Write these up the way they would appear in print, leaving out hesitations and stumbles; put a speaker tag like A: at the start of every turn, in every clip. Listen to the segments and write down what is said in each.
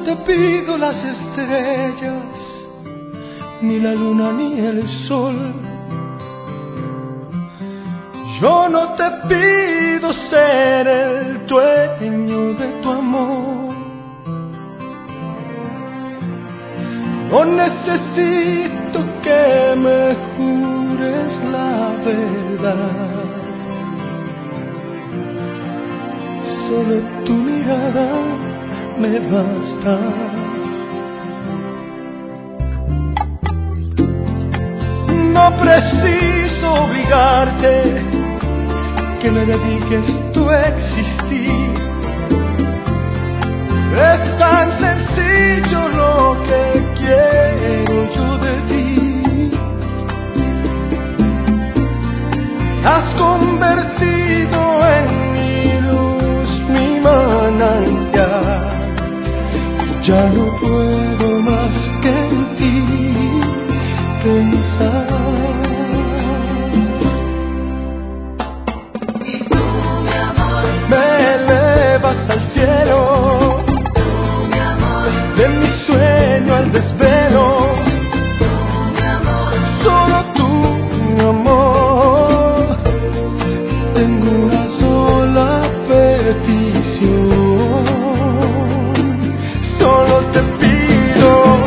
A: te pido las estrellas, ni la luna ni el sol. Yo no te pido ser el dueño de tu amor. No necesito que me jures la verdad. Solo tu mirada me basta. No preciso obligarte que me dediques tu existir. Es tan sencillo lo que quiero yo de ti. Has convertido en mi luz, mi manantial. Ya no puedo más que en ti pensar. Me elevas al cielo, de mi sueño al desvelo. Solo tú, mi amor. Tengo una sola petición. Solo te pido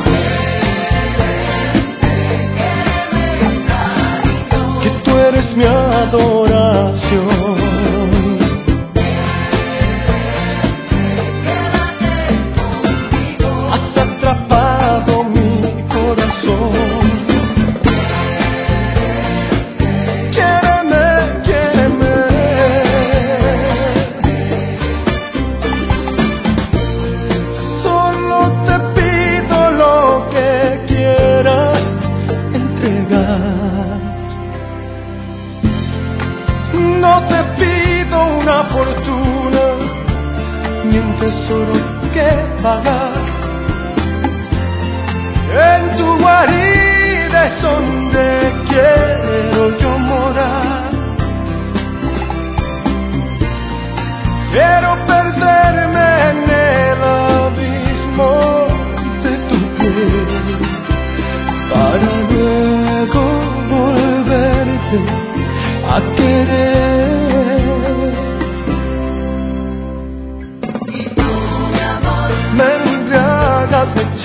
A: que tú eres mi adoración. No te pido una fortuna, ni un tesoro que pagar. En tu guarida es donde quiero yo morar. Quiero perderme en el abismo de tu piel, para luego volverte a querer. Me embriagas de